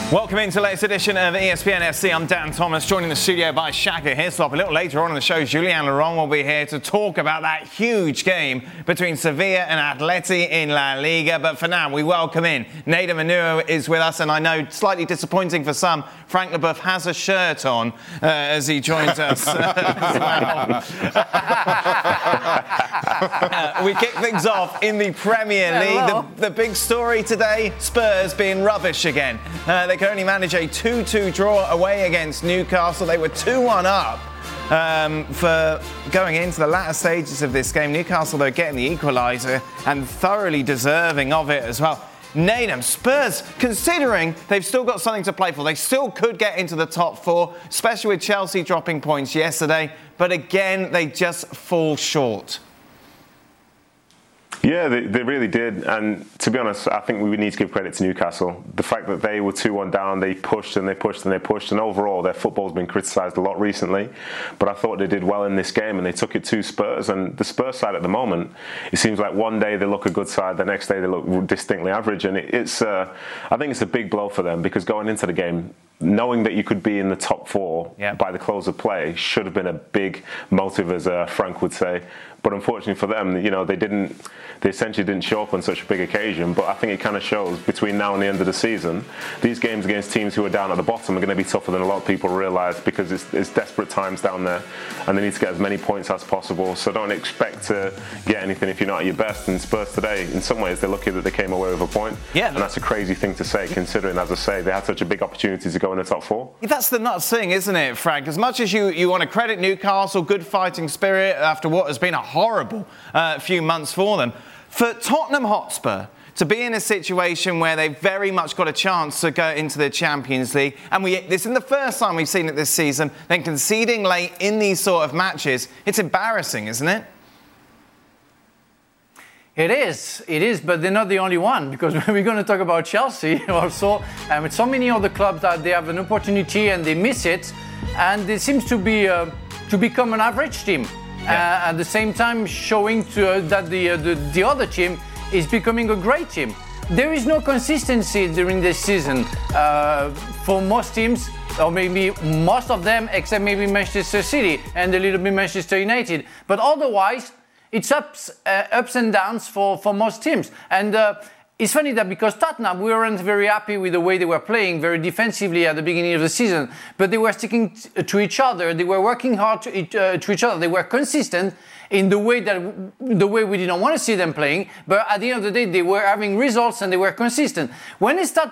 Welcome into the latest edition of ESPN FC. I'm Dan Thomas, joining the studio by Shaka Hislop. A little later on in the show, Julian Laurent will be here to talk about that huge game between Sevilla and Atleti in La Liga. But for now, we welcome in Nedum Onuoha is with us, and I know slightly disappointing for some, Frank Leboeuf has a shirt on as he joins us as well. We kick things off in the Premier League. The big story today, Spurs being rubbish again. They could only manage a 2-2 draw away against Newcastle. They were 2-1 up for going into the latter stages of this game. Newcastle, though, getting the equaliser and thoroughly deserving of it as well. Nedum, Spurs, considering they've still got something to play for, they still could get into the top four, especially with Chelsea dropping points yesterday. But again, they just fall short. Yeah, they really did. And to be honest, I think we would need to give credit to Newcastle. The fact that they were 2-1 down, they pushed and they pushed and they pushed. And overall, their football's been criticised a lot recently. But I thought they did well in this game and they took it to Spurs. And the Spurs side at the moment, it seems like one day they look a good side, the next day they look distinctly average. And I think it's a big blow for them because going into the game, knowing that you could be in the top four by the close of play should have been a big motive, as Frank would say. But unfortunately for them, they essentially didn't show up on such a big occasion. But I think it kind of shows between now and the end of the season, these games against teams who are down at the bottom are going to be tougher than a lot of people realise because it's desperate times down there and they need to get as many points as possible. So don't expect to get anything if you're not at your best. And Spurs today, in some ways, they're lucky that they came away with a point. Yeah. And that's a crazy thing to say, considering, as I say, they had such a big opportunity to go in the top four. That's the nuts thing, isn't it, Frank? As much as you want to credit Newcastle, good fighting spirit after what has been a horrible few months for them, for Tottenham Hotspur to be in a situation where they've very much got a chance to go into the Champions League, and this isn't the first time we've seen it this season, then conceding late in these sort of matches, it's embarrassing, isn't it? It is, but they're not the only one, because we're going to talk about Chelsea also, and with so many other clubs that they have an opportunity and they miss it, and it seems to become an average team. At the same time, showing that the other team is becoming a great team. There is no consistency during this season for most teams, or maybe most of them, except maybe Manchester City and a little bit Manchester United. But otherwise, it's ups and downs for most teams. And it's funny that because Tottenham, we weren't very happy with the way they were playing, very defensively at the beginning of the season, but they were sticking to each other. They were working hard to each other. They were consistent in the way we didn't want to see them playing. But at the end of the day, they were having results and they were consistent. When they started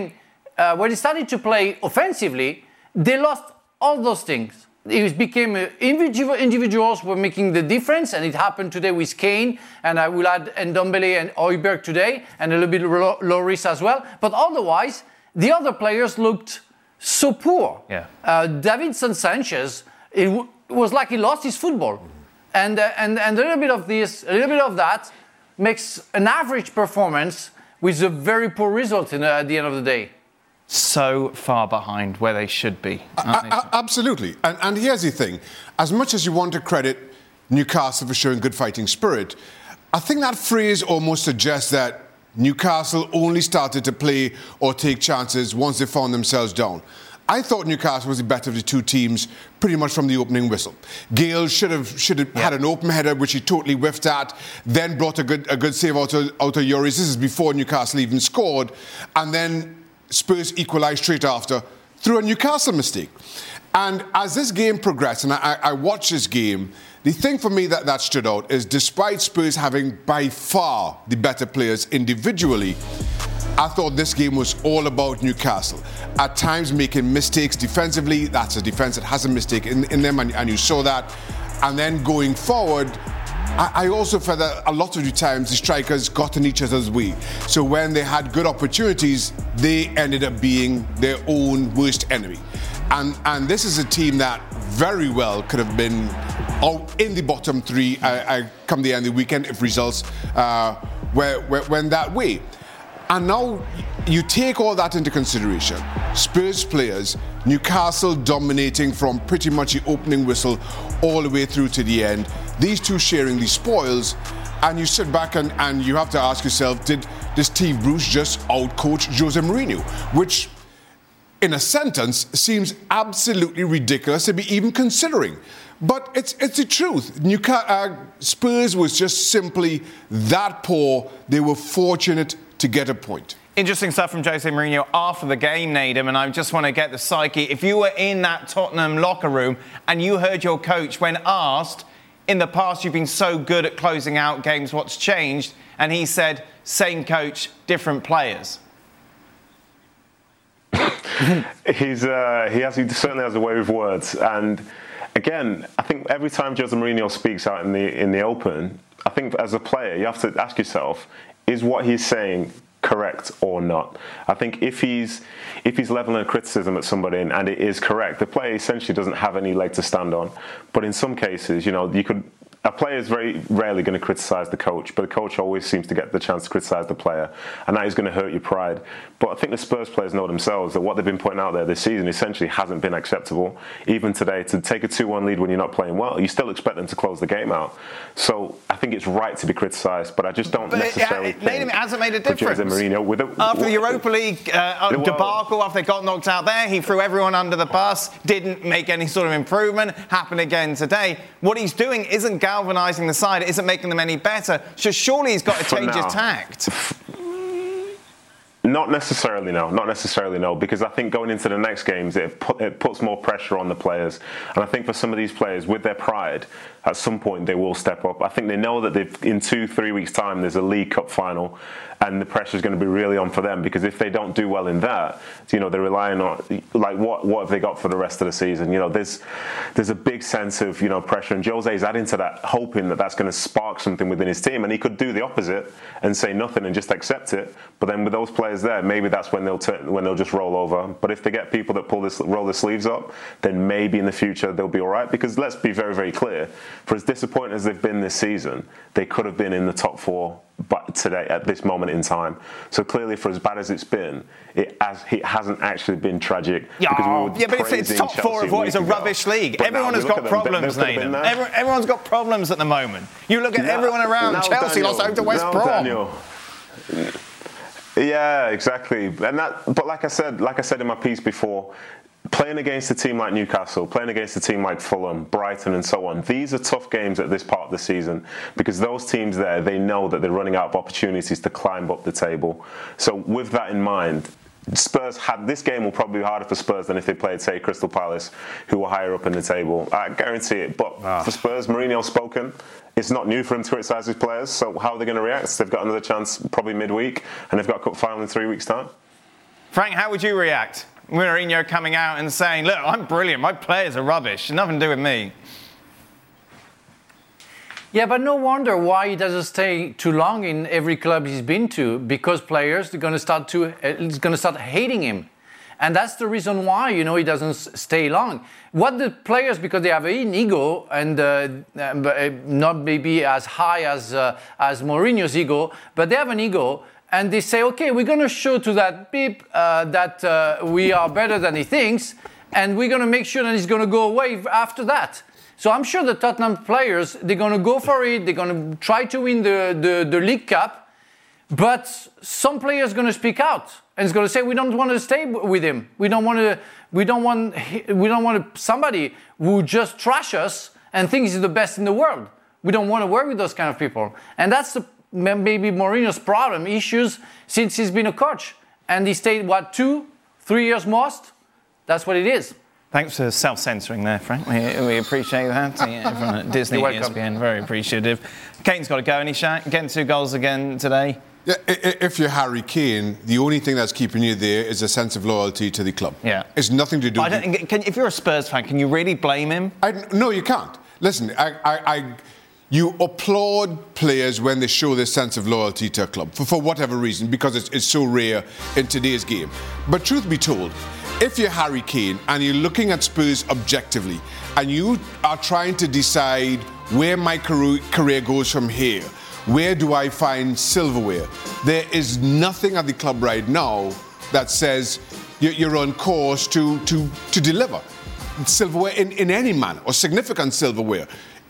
to play offensively, they lost all those things. It became individuals were making the difference, and it happened today with Kane, and I will add Ndombele and Højbjerg today, and a little bit Lloris as well. But otherwise, the other players looked so poor. Yeah. Davinson Sanchez, it was like he lost his football, and a little bit of this, a little bit of that, makes an average performance with a very poor result at the end of the day. So far behind where they should be. Absolutely. And here's the thing. As much as you want to credit Newcastle for showing good fighting spirit, I think that phrase almost suggests that Newcastle only started to play or take chances once they found themselves down. I thought Newcastle was the better of the two teams pretty much from the opening whistle. Gale should have had an open header, which he totally whiffed at, then brought a good save out of Lloris. This is before Newcastle even scored. And then Spurs equalised straight after through a Newcastle mistake. And as this game progressed, and I watched this game, the thing for me that stood out is despite Spurs having by far the better players individually, I thought this game was all about Newcastle. At times making mistakes defensively. That's a defence that has a mistake in them, and you saw that. And then going forward, I also felt that a lot of the times the strikers got in each other's way. So when they had good opportunities, they ended up being their own worst enemy. And this is a team that very well could have been out in the bottom three come the end of the weekend if results went that way. And now you take all that into consideration. Spurs players, Newcastle dominating from pretty much the opening whistle all the way through to the end. These two sharing the spoils. And you sit back and you have to ask yourself, did Steve Bruce just outcoach Jose Mourinho? Which in a sentence seems absolutely ridiculous to be even considering. But it's the truth. Spurs was just simply that poor. They were fortunate to get a point. Interesting stuff from Jose Mourinho after the game, Nedum, and I just want to get the psyche. If you were in that Tottenham locker room and you heard your coach when asked, in the past you've been so good at closing out games, what's changed? And he said, same coach, different players. He certainly has a way with words, and again, I think every time Jose Mourinho speaks out in the open, I think as a player you have to ask yourself, is what he's saying correct or not? I think if he's leveling a criticism at somebody and it is correct, the player essentially doesn't have any leg to stand on. But in some cases, a player is very rarely going to criticise the coach, but the coach always seems to get the chance to criticise the player, and that is going to hurt your pride. But I think the Spurs players know themselves that what they've been putting out there this season essentially hasn't been acceptable. Even today, to take a 2-1 lead when you're not playing well, you still expect them to close the game out. So I think it's right to be criticised, but I just don't necessarily think it hasn't made a difference. Jose Mourinho, after the Europa League debacle, after they got knocked out there, he threw everyone under the bus, didn't make any sort of improvement, happened again today. What he's doing isn't galvanising the side, it isn't making them any better. So surely he's got to change his tact. Not necessarily, no. Because I think going into the next games, it puts more pressure on the players. And I think for some of these players, with their pride, at some point they will step up. I think they know that in 2-3 weeks' time, there's a League Cup final, and the pressure is going to be really on for them. Because if they don't do well in that, they're relying on, like, what have they got for the rest of the season? There's a big sense of pressure, and Jose's adding to that, hoping that that's going to spark something within his team. And he could do the opposite and say nothing and just accept it. But then with those players there, maybe that's when they'll just roll over. But if they get people that roll their sleeves up, then maybe in the future they'll be all right. Because let's be very, very clear, for as disappointing as they've been this season, they could have been in the top 4 but today at this moment in time. So clearly, for as bad as it's been, it hasn't actually been tragic. But it's top 4 of what is a rubbish league. But everyone has got problems, Nathan. Everyone's got problems at the moment. You look at everyone around. Chelsea lost out to West Brom. Yeah, exactly. But like I said in my piece before, playing against a team like Newcastle, playing against a team like Fulham, Brighton and so on, these are tough games at this part of the season, because those teams there, they know that they're running out of opportunities to climb up the table. So with that in mind, this game will probably be harder for Spurs than if they played, say, Crystal Palace, who were higher up in the table. I guarantee it. But for Spurs, Mourinho's spoken. It's not new for him to criticise his players. So how are they going to react? They've got another chance probably midweek, and they've got a cup final in 3 weeks' time. Frank, how would you react? Mourinho coming out and saying, look, I'm brilliant, my players are rubbish, nothing to do with me. Yeah, but no wonder why he doesn't stay too long in every club he's been to, because players are going to start hating him. And that's the reason why, he doesn't stay long. What the players, because they have an ego, and not maybe as high as Mourinho's ego, but they have an ego, and they say, okay, we're going to show to that Pep that we are better than he thinks, and we're going to make sure that he's going to go away after that. So I'm sure the Tottenham players, they're going to go for it, they're going to try to win the League Cup, but some players are going to speak out and it's going to say, we don't want to stay with him. We don't want somebody who just trash us and thinks he's the best in the world. We don't want to work with those kind of people. And that's maybe Mourinho's problem, issues since he's been a coach. And he stayed, 2-3 years most? That's what it is. Thanks for self-censoring there, Frank. We appreciate that. Everyone at Disney, ESPN, very appreciative. Kane's got to go, and he's getting 2 goals again today. Yeah, if you're Harry Kane, the only thing that's keeping you there is a sense of loyalty to the club. Yeah. It's nothing to do with... If you're a Spurs fan, can you really blame him? No, you can't. Listen, you applaud players when they show this sense of loyalty to a club, for whatever reason, because it's so rare in today's game. But truth be told, if you're Harry Kane and you're looking at Spurs objectively and you are trying to decide where my career goes from here, where do I find silverware, there is nothing at the club right now that says you're on course to deliver silverware in any manner, or significant silverware.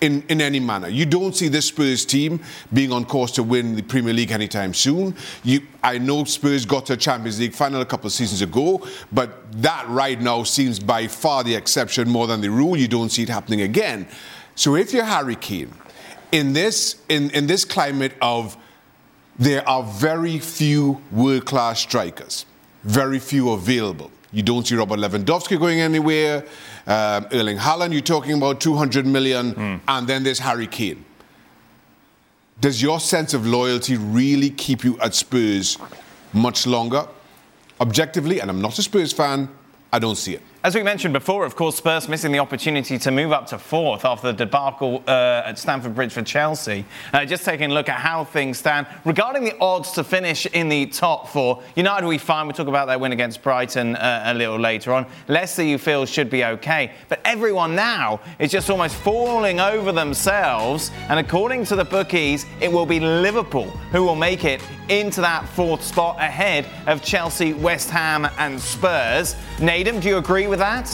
in any manner. You don't see this Spurs team being on course to win the Premier League anytime soon. I know Spurs got to a Champions League final a couple of seasons ago, but that right now seems by far the exception more than the rule. You don't see it happening again. So if you're Harry Kane, in this climate of there are very few world-class strikers, very few available. You don't see Robert Lewandowski going anywhere. Erling Haaland, you're talking about 200 million, and then there's Harry Kane. Does your sense of loyalty really keep you at Spurs much longer? Objectively, and I'm not a Spurs fan, I don't see it. As we mentioned before, of course, Spurs missing the opportunity to move up to fourth after the debacle at Stamford Bridge for Chelsea. Just taking a look at how things stand. Regarding the odds to finish in the top four, United will be fine. We'll talk about their win against Brighton a little later on. Leicester, you feel, should be okay. But everyone now is just almost falling over themselves. And according to the bookies, it will be Liverpool who will make it into that fourth spot ahead of Chelsea, West Ham and Spurs. Nedum, do you agree with that?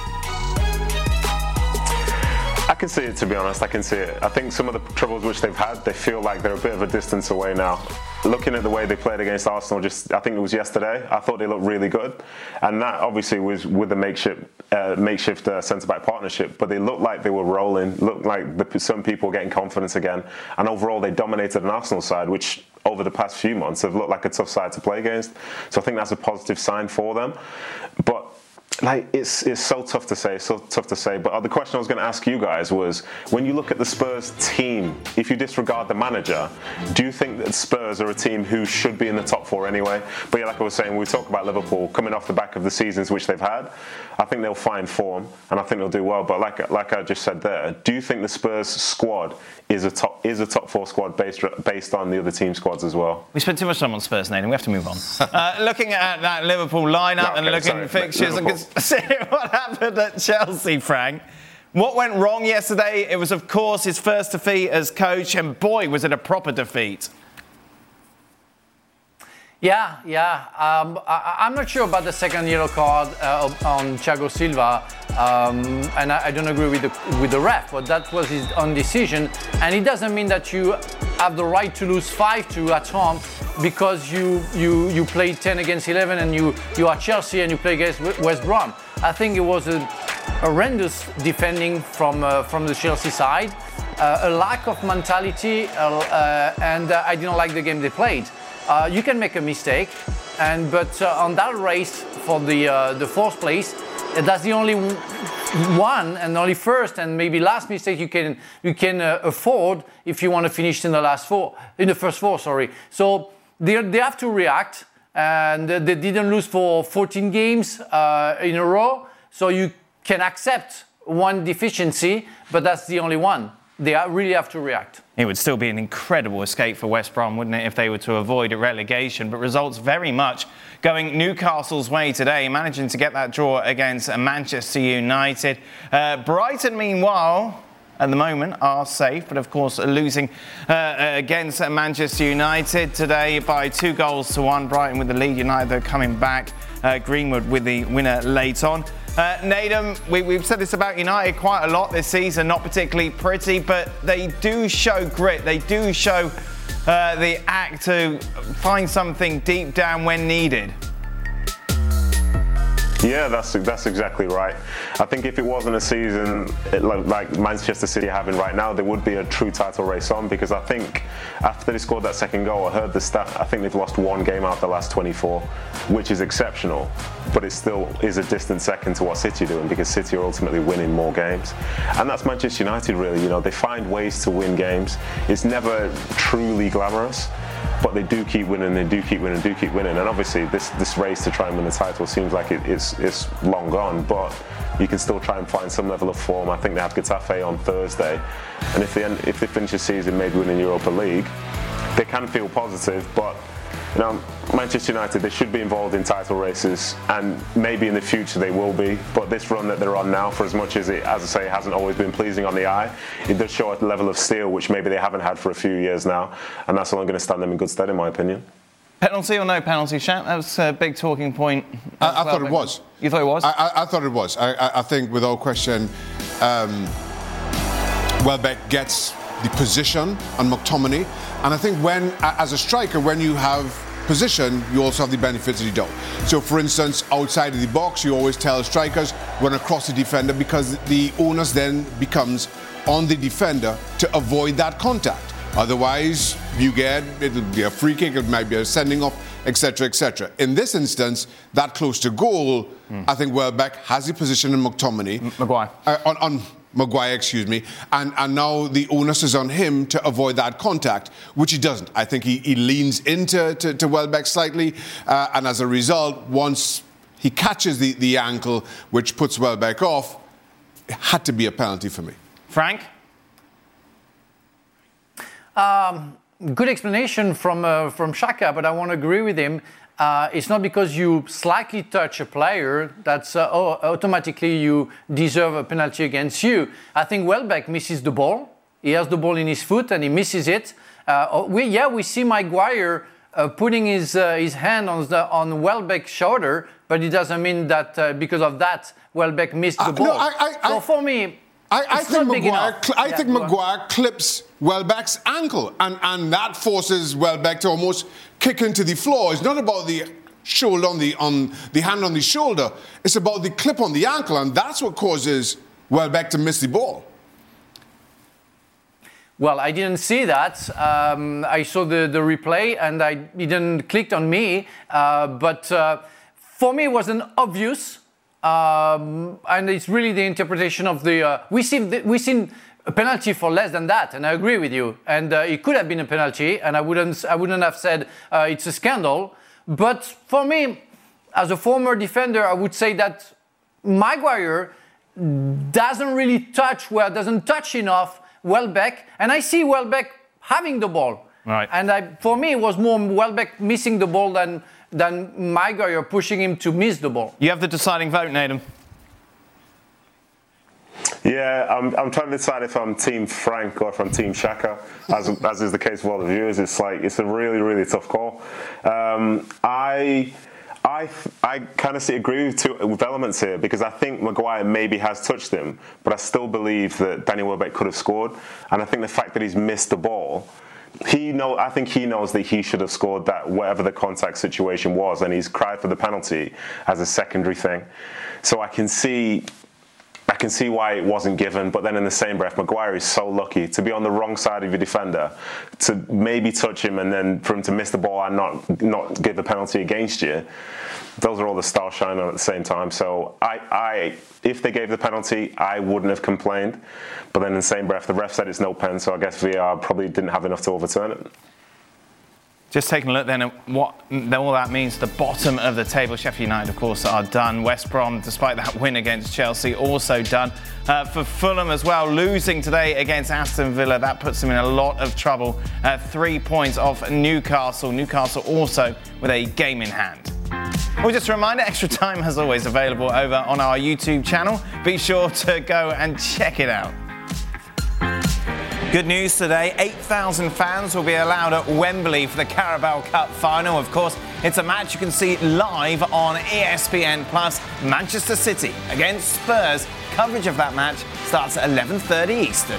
I can see it, to be honest. I can see it. I think some of the troubles which they've had, they feel like they're a bit of a distance away now. Looking at the way they played against Arsenal, I think it was yesterday, I thought they looked really good. And that obviously was with the makeshift centre-back partnership, but they looked like they were rolling, looked like some people were getting confidence again. And overall, they dominated an Arsenal side, which over the past few months have looked like a tough side to play against. So I think that's a positive sign for them. But it's so tough to say. But the question I was going to ask you guys was, when you look at the Spurs team, if you disregard the manager, do you think that Spurs are a team who should be in the top four anyway? But yeah, like I was saying, we talk about Liverpool coming off the back of the seasons which they've had. I think they'll find form, and I think they'll do well. But like I just said there, do you think the Spurs squad is a top four squad based on the other team squads as well? We spent too much time on Spurs, Nathan. We have to move on. Looking at that Liverpool lineup and looking at fixtures and see what happened at Chelsea, Frank. What went wrong yesterday? It was, of course, his first defeat as coach, and boy, was it a proper defeat. Yeah. I'm not sure about the second yellow card on Thiago Silva, and I don't agree with the ref, but that was his own decision. And it doesn't mean that you have the right to lose 5-2 at home because you play 10 against 11 and you are Chelsea and you play against West Brom. I think it was a horrendous defending from the Chelsea side, a lack of mentality, and I didn't like the game they played. You can make a mistake, but on that race for the fourth place, that's the only one and only first and maybe last mistake you can afford if you want to finish in the first four. So they have to react, and they didn't lose for 14 games in a row. So you can accept one deficiency, but that's the only one. They really have to react. It would still be an incredible escape for West Brom, wouldn't it, if they were to avoid a relegation? But results very much going Newcastle's way today, managing to get that draw against Manchester United. Brighton, meanwhile, at the moment, are safe, but of course losing against Manchester United today by 2-1. Brighton with the lead, United though coming back. Greenwood with the winner late on. Nedum, we've said this about United quite a lot this season, not particularly pretty, but they do show grit. They do show the act to find something deep down when needed. Yeah, that's exactly right. I think if it wasn't a season like Manchester City are having right now, there would be a true title race on, because I think after they scored that second goal, I heard the stat, I think they've lost one game out of the last 24, which is exceptional, but it still is a distant second to what City are doing, because City are ultimately winning more games. And that's Manchester United really, they find ways to win games. It's never truly glamorous, but they do keep winning, and obviously this race to try and win the title seems like it's long gone, but you can still try and find some level of form. I think they have Getafe on Thursday, and if they finish the season maybe winning Europa League, they can feel positive. But Manchester United, they should be involved in title races, and maybe in the future they will be, but this run that they're on now, for as much as it, as I say, hasn't always been pleasing on the eye, it does show a level of steel which maybe they haven't had for a few years now, and that's only going to stand them in good stead, in my opinion. Penalty or no penalty, Shat? That was a big talking point. I thought it was. You thought it was? I thought it was. I think without question, Welbeck gets the position on McTominay. And I think when, as a striker, when you have position, you also have the benefits that you don't. So, for instance, outside of the box, you always tell strikers run across the defender because the onus then becomes on the defender to avoid that contact. Otherwise, it'll be a free kick, it might be a sending off, etc., etc. In this instance, that close to goal, I think Welbeck has the position in McTominay. Maguire. On Maguire, excuse me. And now the onus is on him to avoid that contact, which he doesn't. I think he leans into Welbeck slightly, and as a result, once he catches the ankle, which puts Welbeck off, it had to be a penalty for me. Frank? Good explanation from Xhaka, but I won't agree with him. It's not because you slightly touch a player that's automatically you deserve a penalty against you. I think Welbeck misses the ball. He has the ball in his foot and he misses it. We see Maguire putting his hand on Welbeck's shoulder, but it doesn't mean that because of that Welbeck missed the ball. So for me, I think Maguire clips Welbeck's ankle, and that forces Welbeck to almost kick into the floor. It's not about the shoulder on the hand on the shoulder. It's about the clip on the ankle, and that's what causes Welbeck to miss the ball. Well, I didn't see that. I saw the replay, and it didn't click on me. But for me, it wasn't obvious. And it's really the interpretation of the. We've seen a penalty for less than that, and I agree with you. And it could have been a penalty, and I wouldn't have said it's a scandal. But for me, as a former defender, I would say that Maguire doesn't touch enough Welbeck, and I see Welbeck having the ball. Right. And for me, it was more Welbeck missing the ball than Maguire pushing him to miss the ball. You have the deciding vote, Nedum. Yeah, I'm trying to decide if I'm Team Frank or if I'm Team Xhaka, as is the case with all the viewers. It's a really, really tough call. I kind of agree with elements here because I think Maguire maybe has touched him, but I still believe that Danny Welbeck could have scored. And I think the fact that he's missed the ball, I think he knows that he should have scored that, whatever the contact situation was, and he's cried for the penalty as a secondary thing. So I can see why it wasn't given, but then in the same breath, Maguire is so lucky to be on the wrong side of your defender, to maybe touch him and then for him to miss the ball and not give the penalty against you. Those are all the stars shining on at the same time. So if they gave the penalty, I wouldn't have complained. But then in the same breath, the ref said it's no pen, so I guess VAR probably didn't have enough to overturn it. Just taking a look then at what all that means to the bottom of the table. Sheffield United, of course, are done. West Brom, despite that win against Chelsea, also done. For Fulham as well, losing today against Aston Villa, that puts them in a lot of trouble. 3 points off Newcastle. Newcastle also with a game in hand. Well, just a reminder, Extra Time as always available over on our YouTube channel. Be sure to go and check it out. Good news today, 8,000 fans will be allowed at Wembley for the Carabao Cup final. Of course, it's a match you can see live on ESPN+. Manchester City against Spurs. Coverage of that match starts at 11:30 Eastern.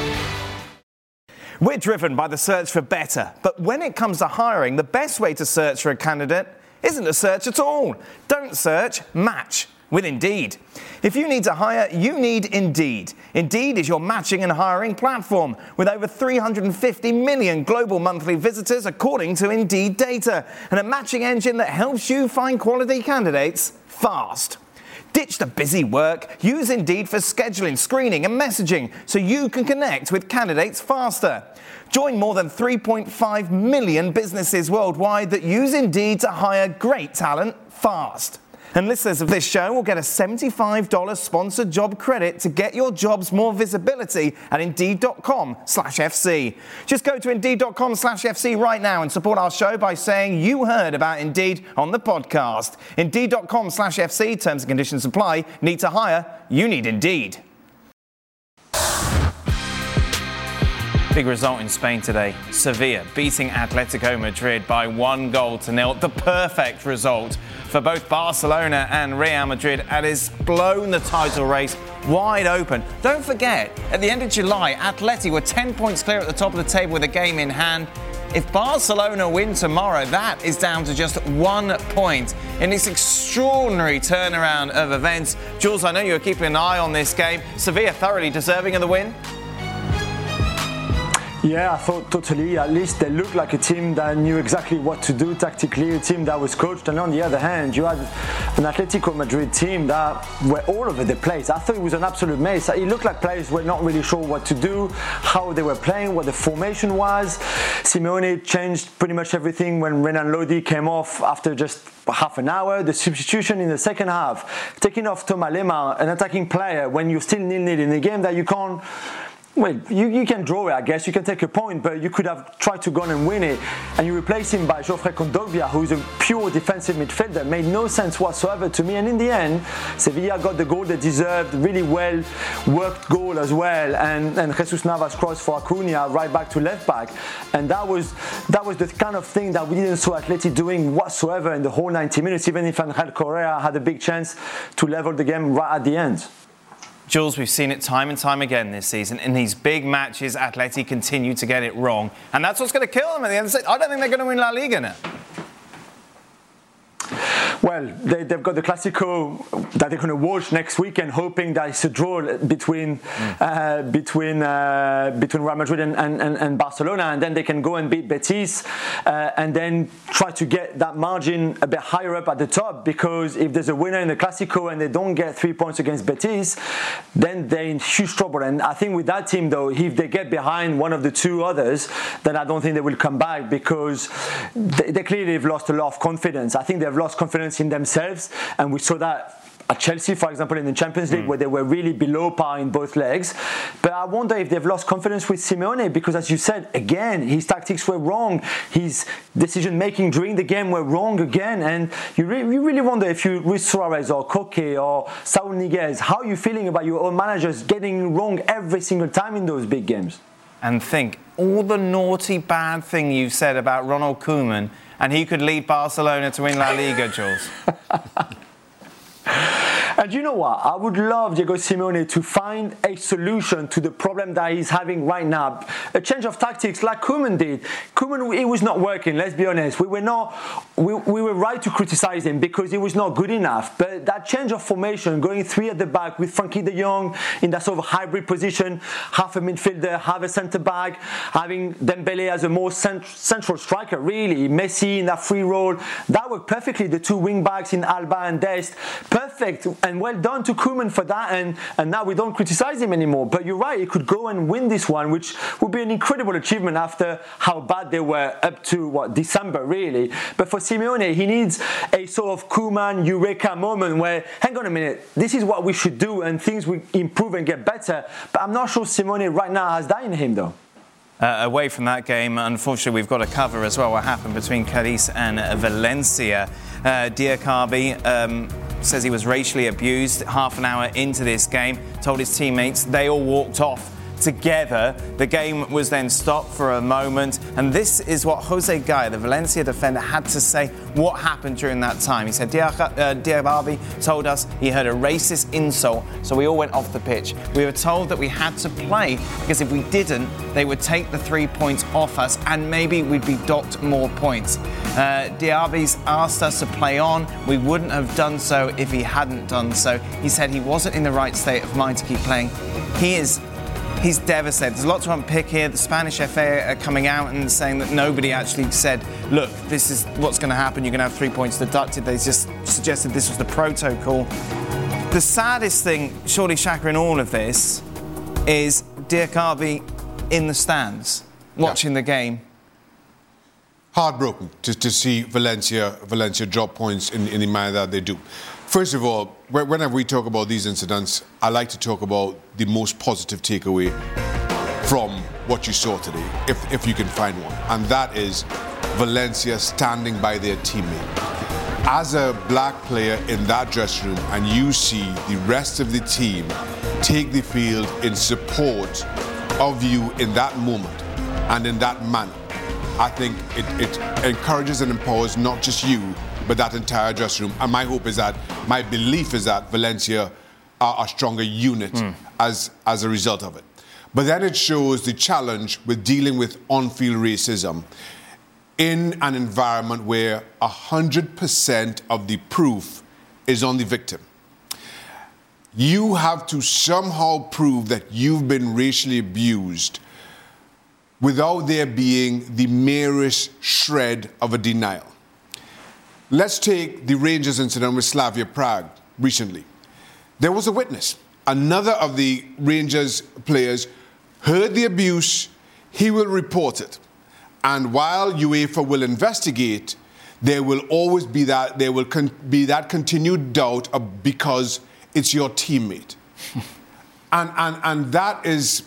We're driven by the search for better, but when it comes to hiring, the best way to search for a candidate isn't to search at all. Don't search, match with Indeed. If you need to hire, you need Indeed. Indeed is your matching and hiring platform with over 350 million global monthly visitors according to Indeed data, and a matching engine that helps you find quality candidates fast. Ditch the busy work. Use Indeed for scheduling, screening and messaging so you can connect with candidates faster. Join more than 3.5 million businesses worldwide that use Indeed to hire great talent fast. And listeners of this show will get a $75 sponsored job credit to get your jobs more visibility at Indeed.com/FC. Just go to Indeed.com/FC right now and support our show by saying you heard about Indeed on the podcast. Indeed.com/FC, terms and conditions apply. Need to hire? You need Indeed. Big result in Spain today. Sevilla beating Atletico Madrid by 1-0. The perfect result for both Barcelona and Real Madrid, and has blown the title race wide open. Don't forget, at the end of July, Atleti were 10 points clear at the top of the table with a game in hand. If Barcelona win tomorrow, that is down to just 1 point in this extraordinary turnaround of events. Jules, I know you were keeping an eye on this game. Sevilla thoroughly deserving of the win? Yeah, I thought totally. At least they looked like a team that knew exactly what to do tactically, a team that was coached. And on the other hand, you had an Atletico Madrid team that were all over the place. I thought it was an absolute mess. It looked like players were not really sure what to do, how they were playing, what the formation was. Simeone changed pretty much everything when Renan Lodi came off after just half an hour. The substitution in the second half, taking off Thomas Lemar, an attacking player, when you're still 0-0 in a game that you can't. Well, you can draw it, I guess. You can take a point, but you could have tried to go on and win it. And you replace him by Geoffrey Kondogbia, who's a pure defensive midfielder. Made no sense whatsoever to me. And in the end, Sevilla got the goal they deserved. Really well worked goal as well. And Jesus Navas crossed for Acuna right back to left back. And that was the kind of thing that we didn't see Atleti doing whatsoever in the whole 90 minutes, even if Angel Correa had a big chance to level the game right at the end. Jules, we've seen it time and time again this season. In these big matches, Atleti continue to get it wrong. And that's what's going to kill them at the end of the season. I don't think they're going to win La Liga now. Well, they've got the Clásico that they're going to watch next weekend, hoping that it's a draw between Real Madrid and Barcelona, and then they can go and beat Betis, and then try to get that margin a bit higher up at the top. Because if there's a winner in the Clásico and they don't get 3 points against Betis, then they're in huge trouble. And I think with that team, though, if they get behind one of the two others, then I don't think they will come back, because they clearly have lost a lot of confidence. I think they've lost confidence in themselves, and we saw that at Chelsea, for example, in the Champions League, where they were really below par in both legs. But I wonder if they've lost confidence with Simeone, because, as you said, again, his tactics were wrong. His decision-making during the game were wrong again. And you really wonder if you, Luis Suarez or Koke or Saúl Ñíguez, how are you feeling about your own managers getting wrong every single time in those big games? And think, all the naughty, bad thing you said about Ronald Koeman, and he could lead Barcelona to win La Liga, Jules. And you know what? I would love Diego Simeone to find a solution to the problem that he's having right now. A change of tactics like Koeman did. Koeman, it was not working, let's be honest. We were right to criticize him because he was not good enough. But that change of formation, going 3 at the back with Frankie de Jong in that sort of hybrid position, half a midfielder, half a centre-back, having Dembele as a more central striker, really, Messi in that free role, that worked perfectly. The 2 wing-backs in Alba and Dest, perfect. And well done to Koeman for that, and now we don't criticize him anymore. But you're right, he could go and win this one, which would be an incredible achievement after how bad they were up to, December, really. But for Simeone, he needs a sort of Koeman eureka moment where, hang on a minute, this is what we should do, and things will improve and get better. But I'm not sure Simeone right now has that in him, though. Away from that game, unfortunately, we've got to cover as well what happened between Cadiz and Valencia. Diakhaby says he was racially abused half an hour into this game, told his teammates, they all walked off together. The game was then stopped for a moment, and this is what Jose Gaya, the Valencia defender, had to say what happened during that time. He said Diakhaby told us he heard a racist insult, so we all went off the pitch. We were told that we had to play because if we didn't, they would take the 3 points off us and maybe we'd be docked more points. Diakhaby's asked us to play on. We wouldn't have done so if he hadn't done so. He said he wasn't in the right state of mind to keep playing. He's devastated. There's a lot to unpick here. The Spanish FA are coming out and saying that nobody actually said, look, this is what's going to happen. You're going to have 3 points deducted. They just suggested this was the protocol. The saddest thing, surely, Shaka, in all of this is Diakhaby in the stands, watching the game. Heartbroken to see Valencia drop points in the manner that they do. First of all, whenever we talk about these incidents, I like to talk about the most positive takeaway from what you saw today, if you can find one. And that is Valencia standing by their teammate. As a black player in that dressing room, and you see the rest of the team take the field in support of you in that moment, and in that manner. I think it encourages and empowers not just you, but that entire dressing room. And my belief is that Valencia are a stronger unit as a result of it. But then it shows the challenge with dealing with on-field racism in an environment where 100% of the proof is on the victim. You have to somehow prove that you've been racially abused without there being the merest shred of a denial. Let's take the Rangers incident with Slavia Prague recently. There was a witness. Another of the Rangers players heard the abuse. He will report it. And while UEFA will investigate, there will always be that continued doubt because it's your teammate. and that is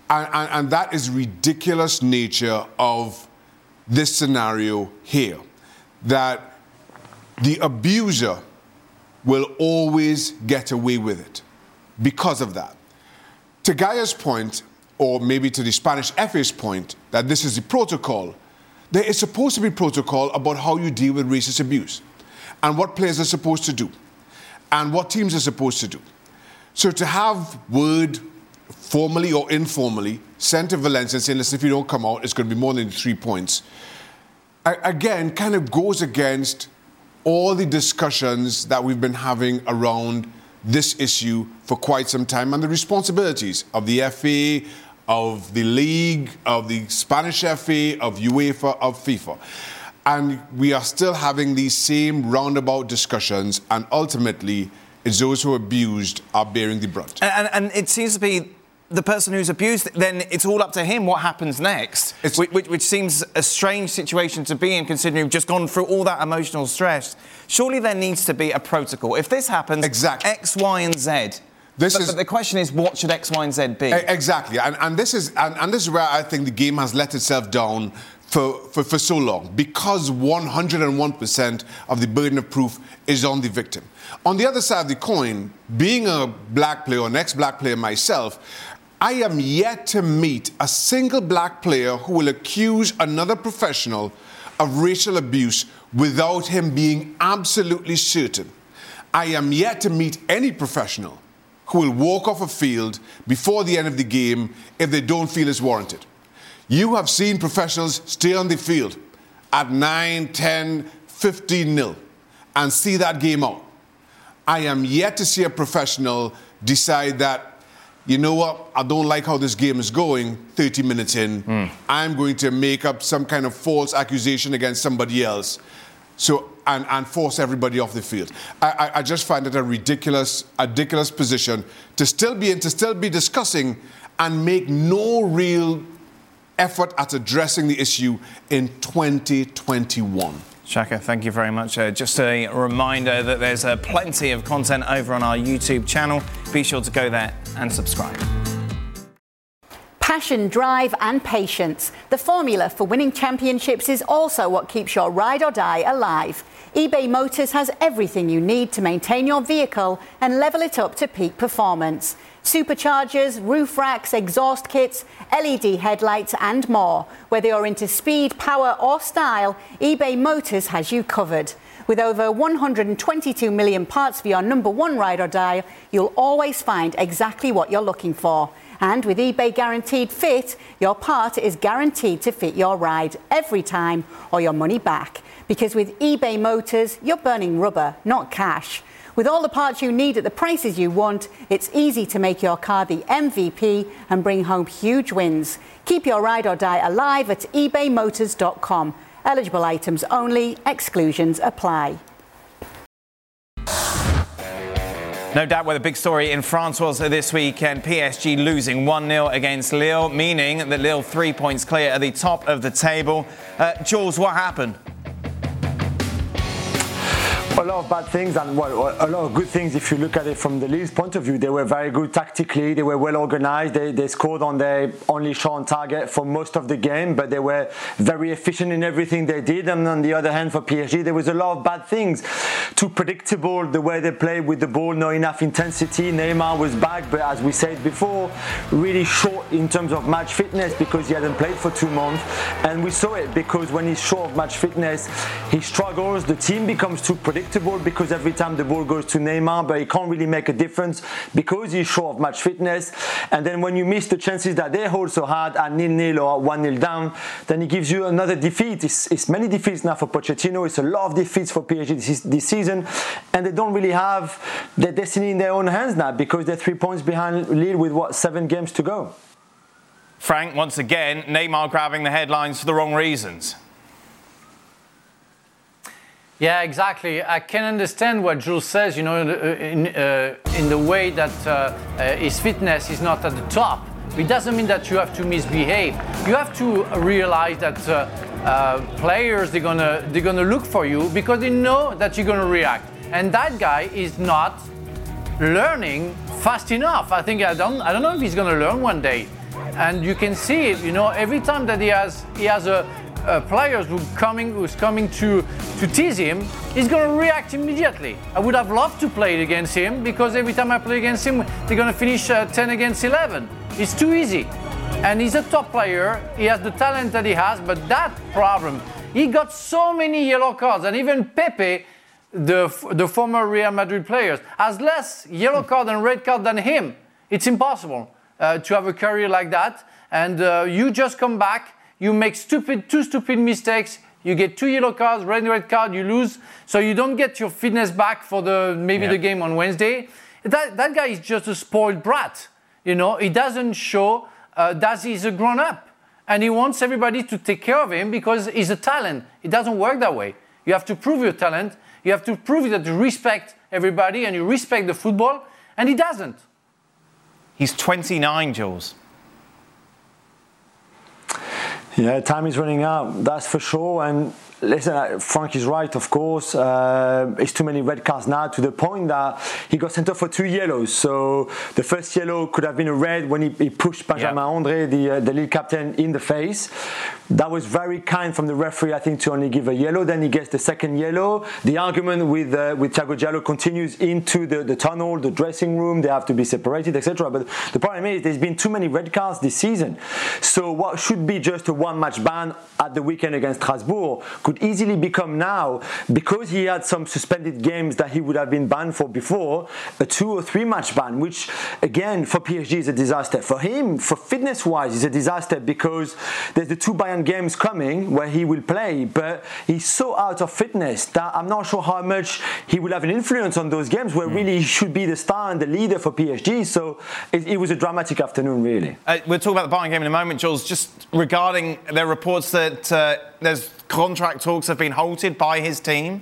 ridiculous nature of this scenario here, that the abuser will always get away with it because of that. To Gaia's point, or maybe to the Spanish FA's point, that this is the protocol, there is supposed to be protocol about how you deal with racist abuse and what players are supposed to do and what teams are supposed to do. So to have word, formally or informally, sent to Valencia and saying, listen, if you don't come out, it's going to be more than 3 points, again, kind of goes against all the discussions that we've been having around this issue for quite some time and the responsibilities of the FA, of the league, of the Spanish FA, of UEFA, of FIFA. And we are still having these same roundabout discussions, and ultimately, it's those who are abused are bearing the brunt. And it seems to be the person who's abused, then it's all up to him what happens next, which seems a strange situation to be in, considering you've just gone through all that emotional stress. Surely there needs to be a protocol. If this happens, exactly. X, Y, and Z. But the question is, what should X, Y, and Z be? Exactly, and this is where I think the game has let itself down for so long, because 101% of the burden of proof is on the victim. On the other side of the coin, being a black player, or an ex-black player myself, I am yet to meet a single black player who will accuse another professional of racial abuse without him being absolutely certain. I am yet to meet any professional who will walk off a field before the end of the game if they don't feel it's warranted. You have seen professionals stay on the field at 9, 10, 15-0 and see that game out. I am yet to see a professional decide that, you know what, I don't like how this game is going 30 minutes in. I'm going to make up some kind of false accusation against somebody else and force everybody off the field. I just find it a ridiculous position to still be discussing and make no real effort at addressing the issue in 2021. Shaka, thank you very much. Just a reminder that there's plenty of content over on our YouTube channel. Be sure to go there and subscribe. Passion, drive and patience. The formula for winning championships is also what keeps your ride or die alive. eBay Motors has everything you need to maintain your vehicle and level it up to peak performance. Superchargers, roof racks, exhaust kits, LED headlights and more. Whether you're into speed, power or style, eBay Motors has you covered. With over 122 million parts for your number one ride or die, you'll always find exactly what you're looking for. And with eBay Guaranteed Fit, your part is guaranteed to fit your ride every time or your money back. Because with eBay Motors, you're burning rubber, not cash. With all the parts you need at the prices you want, it's easy to make your car the MVP and bring home huge wins. Keep your ride or die alive at ebaymotors.com. Eligible items only, exclusions apply. No doubt where the big story in France was this weekend. PSG losing 1-0 against Lille, meaning that Lille 3 points clear at the top of the table. Jules, what happened? a lot of bad things and a lot of good things if you look at it from the Leeds point of view. They were very good tactically, they were well organised, they scored on their only shot on target for most of the game, but they were very efficient in everything they did. And on the other hand, for PSG, there was a lot of bad things. Too predictable, the way they played with the ball, not enough intensity. Neymar was back, but as we said before, really short in terms of match fitness because he hadn't played for 2 months. And we saw it because when he's short of match fitness, he struggles. The team becomes too predictable because every time the ball goes to Neymar, but he can't really make a difference because he's short of match fitness. And then when you miss the chances that they also had at 0-0 or 1-0 down, then he gives you another defeat. It's many defeats now for Pochettino. It's a lot of defeats for PSG this season, and they don't really have their destiny in their own hands now because they're 3 points behind Lille with 7 games to go. Frank, once again, Neymar grabbing the headlines for the wrong reasons. Yeah, exactly. I can understand what Jules says, in the way that his fitness is not at the top. It doesn't mean that you have to misbehave. You have to realize that players, they're gonna look for you because they know that you're gonna react. And that guy is not learning fast enough. I don't know if he's gonna learn one day. And you can see it, every time that he has players who's coming to tease him, he's going to react immediately. I would have loved to play against him because every time I play against him, they're going to finish 10 against 11. It's too easy. And he's a top player. He has the talent that he has, but that problem, he got so many yellow cards, and even Pepe, the former Real Madrid players, has less yellow card and red card than him. It's impossible to have a career like that. And you just come back, you make two stupid mistakes, you get 2 yellow cards, red card, you lose, so you don't get your fitness back for the game on Wednesday. That guy is just a spoiled brat, He doesn't show that he's a grown-up, and he wants everybody to take care of him because he's a talent. It doesn't work that way. You have to prove your talent, you have to prove that you respect everybody and you respect the football, and he doesn't. He's 29, Jules. Yeah, time is running out, that's for sure. And listen, Frank is right, of course. It's too many red cards now to the point that he got sent off for 2 yellows. So the first yellow could have been a red when he pushed Benjamin Andre, the Lille captain, in the face. That was very kind from the referee, I think, to only give a yellow. Then he gets the second yellow. The argument with Thiago Diallo continues into the tunnel, the dressing room. They have to be separated, etc. But the problem is there's been too many red cards this season. So what should be just a one-match ban at the weekend against Strasbourg could easily become now, because he had some suspended games that he would have been banned for before, a 2 or 3 match ban, which again for PSG is a disaster. For him, for fitness-wise, is a disaster because there's the 2 Bayern games coming where he will play, but he's so out of fitness that I'm not sure how much he will have an influence on those games where really he should be the star and the leader for PSG. So it was a dramatic afternoon, really. We'll talk about the Bayern game in a moment, Jules. Just regarding their reports that there's contract talks have been halted by his team.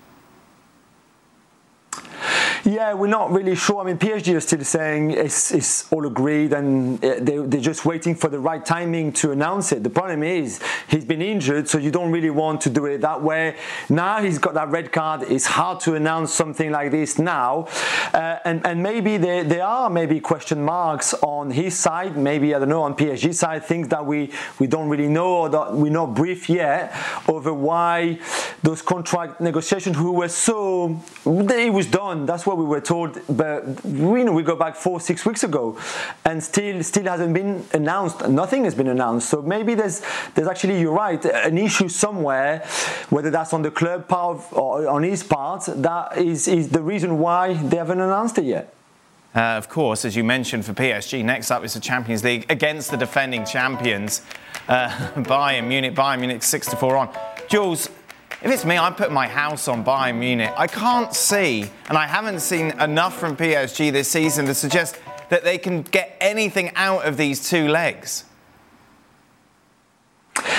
Yeah, we're not really sure. I mean, PSG are still saying it's all agreed and they're just waiting for the right timing to announce it. The problem is he's been injured, so you don't really want to do it that way. Now he's got that red card. It's hard to announce something like this now. And maybe there are maybe question marks on his side, maybe, I don't know, on PSG side, things that we don't really know or that we're not briefed yet over why those contract negotiations it was done. That's what we were told, but we go back 4-6 weeks ago, and still hasn't been announced. Nothing has been announced. So maybe there's actually, you're right, an issue somewhere, whether that's on the club part or on his part, that is the reason why they haven't announced it yet. Of course, as you mentioned, for PSG, next up is the Champions League against the defending champions, Bayern Munich. Bayern Munich 6-4 on. Jules, if it's me, I'm putting my house on Bayern Munich. I can't see, and I haven't seen enough from PSG this season to suggest that they can get anything out of these 2 legs.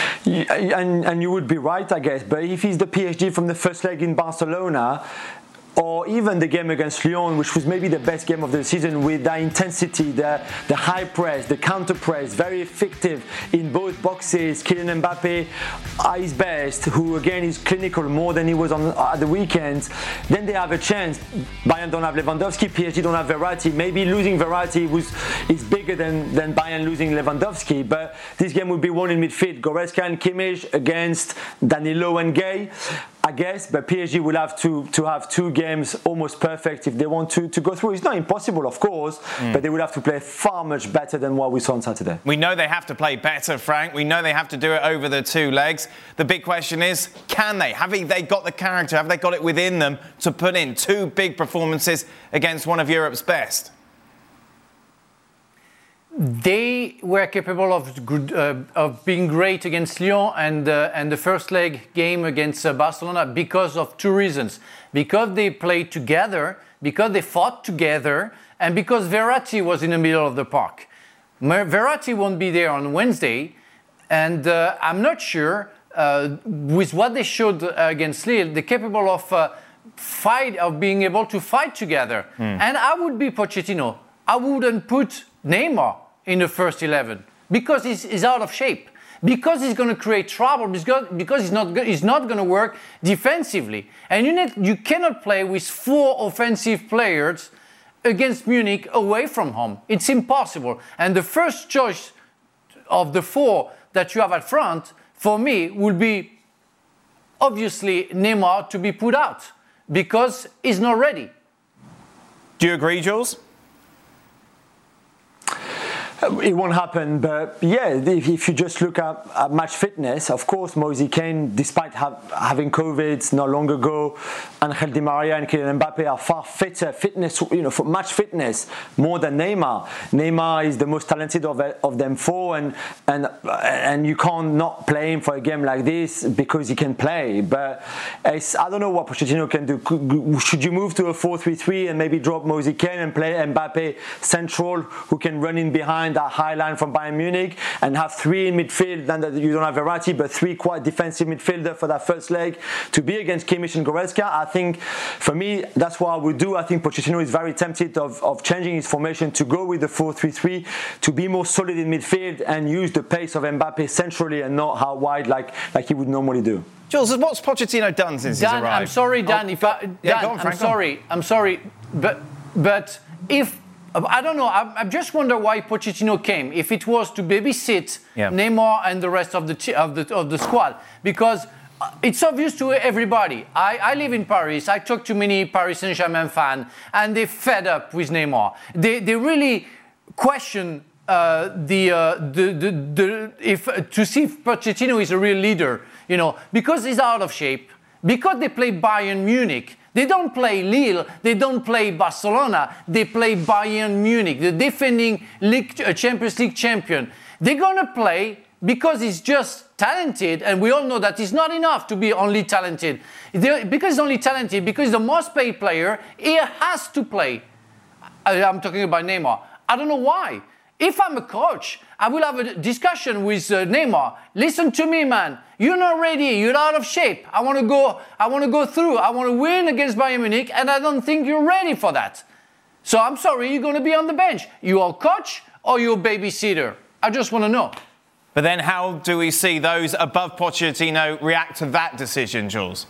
And you would be right, I guess. But if he's the PSG from the first leg in Barcelona, or even the game against Lyon, which was maybe the best game of the season, with the intensity, the high press, the counter press, very effective in both boxes. Kylian Mbappe at his best, who again is clinical more than he was at the weekend. Then they have a chance. Bayern don't have Lewandowski, PSG don't have Verratti. Maybe losing Verratti is bigger than Bayern losing Lewandowski, but this game will be won in midfield. Goretzka and Kimmich against Danilo and Gay, I guess, but PSG will have to have 2 games almost perfect if they want to go through. It's not impossible, of course, but they will have to play far much better than what we saw on Saturday. We know they have to play better, Frank. We know they have to do it over the 2 legs. The big question is, can they? Have they got the character? Have they got it within them to put in 2 big performances against one of Europe's best? They were capable of being great against Lyon and the first leg game against Barcelona because of 2 reasons. Because they played together, because they fought together, and because Verratti was in the middle of the park. Verratti won't be there on Wednesday, and I'm not sure with what they showed against Lille, they're capable of being able to fight together. And I would be Pochettino. I wouldn't put Neymar in the first 11 because he's out of shape, because he's going to create trouble, because he's not going to work defensively. And you cannot play with 4 offensive players against Munich away from home. It's impossible. And the first choice of the 4 that you have at front, for me, will be obviously Neymar to be put out because he's not ready. Do you agree, Jules? It won't happen, but yeah, if you just look at match fitness, of course, Moise Kean, despite having COVID not long ago, Angel Di Maria and Kylian Mbappe are far fitter, for match fitness, more than Neymar. Neymar is the most talented of them 4, and you can't not play him for a game like this because he can play. But I don't know what Pochettino can do. Should you move to a 4-3-3 and maybe drop Moise Kean and play Mbappe central, who can run in behind that high line from Bayern Munich, and have 3 in midfield? Then you don't have Verratti, but 3 quite defensive midfielder for that first leg to be against Kimmich and Goretzka. I think, for me, that's what I would do. I think Pochettino is very tempted of changing his formation to go with the 4-3-3, to be more solid in midfield and use the pace of Mbappe centrally and not how wide like he would normally do. Jules, what's Pochettino done since he's arrived? I'm sorry, Dan. I'm sorry, but if I don't know. I just wonder why Pochettino came. If it was to babysit Neymar and the rest of the squad, because it's obvious to everybody. I live in Paris. I talk to many Paris Saint-Germain fans, and they're fed up with Neymar. They really question if to see if Pochettino is a real leader. Because he's out of shape. Because they play Bayern Munich. They don't play Lille, they don't play Barcelona, they play Bayern Munich, the defending Champions League champion. They're going to play because he's just talented, and we all know that it's not enough to be only talented. Because he's only talented, because he's the most paid player, he has to play. I'm talking about Neymar. I don't know why. If I'm a coach, I will have a discussion with Neymar. Listen to me, man. You're not ready. You're out of shape. I want to go through. I want to win against Bayern Munich, and I don't think you're ready for that. So I'm sorry, you're going to be on the bench. You are coach or you're babysitter? I just want to know. But then how do we see those above Pochettino react to that decision, Jules?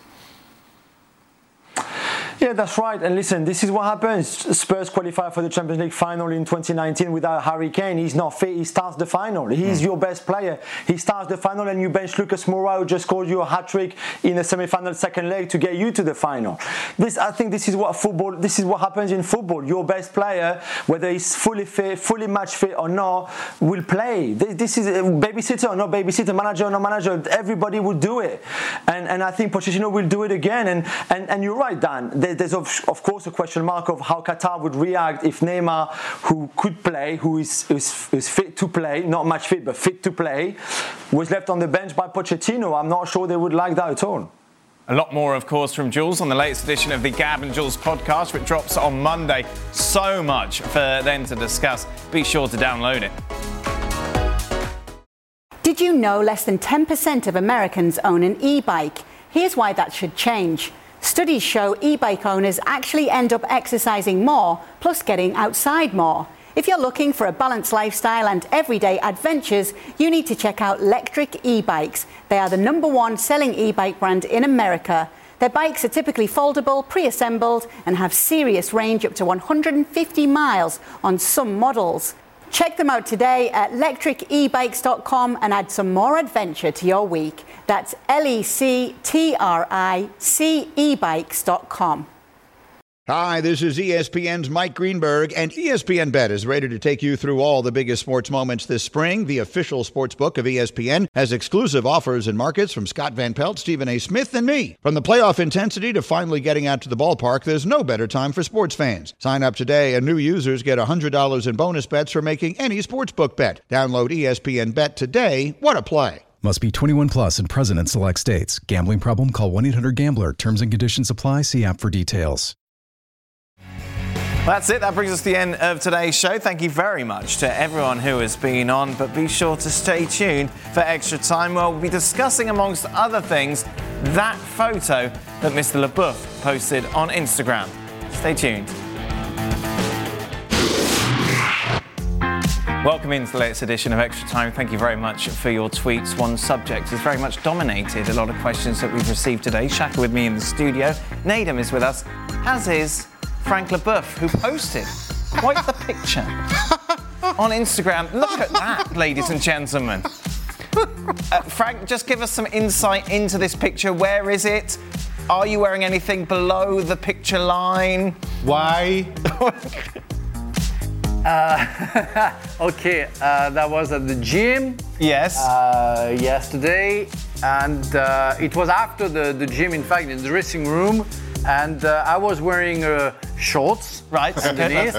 Yeah, that's right. And listen, this is what happens. Spurs qualify for the Champions League final in 2019 without Harry Kane. He's not fit. He starts the final. He's your best player. He starts the final, and you bench Lucas Moura, who just scored you a hat-trick in the semi-final second leg to get you to the final. I think this is what happens in football. Your best player, whether he's fully fit, fully match fit or not, will play. This is a babysitter or not babysitter, manager or not manager. Everybody will do it. And I think Pochettino will do it again. And you're right, Dan. There's of course a question mark of how Qatar would react if Neymar, who could play, who is fit to play, not match fit but fit to play, was left on the bench by Pochettino. I'm not sure they would like that at all. A lot more, of course, from Jules on the latest edition of the Gab and Jules podcast, which drops on Monday. So much for them to discuss. Be sure to download it. Did you know less than 10% of Americans own an e-bike? Here's why that should change. Studies show e-bike owners actually end up exercising more, plus getting outside more. If you're looking for a balanced lifestyle and everyday adventures, you need to check out Lectric e-bikes. They are the #1 selling e-bike brand in America. Their bikes are typically foldable, pre-assembled, and have serious range up to 150 miles on some models. Check them out today at lectricebikes.com and add some more adventure to your week. That's lectricebikes.com. Hi, this is ESPN's Mike Greenberg, and ESPN Bet is ready to take you through all the biggest sports moments this spring. The official sportsbook of ESPN has exclusive offers and markets from Scott Van Pelt, Stephen A. Smith, and me. From the playoff intensity to finally getting out to the ballpark, there's no better time for sports fans. Sign up today, and new users get $100 in bonus bets for making any sportsbook bet. Download ESPN Bet today. What a play. Must be 21 plus and present in select states. Gambling problem? Call 1-800-GAMBLER. Terms and conditions apply. See app for details. That's it. That brings us to the end of today's show. Thank you very much to everyone who has been on, but be sure to stay tuned for Extra Time, where we'll be discussing, amongst other things, that photo that Mr. LeBoeuf posted on Instagram. Stay tuned. Welcome into the latest edition of Extra Time. Thank you very much for your tweets. One subject has very much dominated a lot of questions that we've received today. Shaka with me in the studio. Nedum is with us, as is Frank LeBoeuf, who posted quite the picture on Instagram. Look at that, ladies and gentlemen. Frank, just give us some insight into this picture. Where is it? Are you wearing anything below the picture line? Why? Okay, that was at the gym. Yes. Yesterday, and it was after the gym, in fact, in the dressing room. And I was wearing shorts underneath,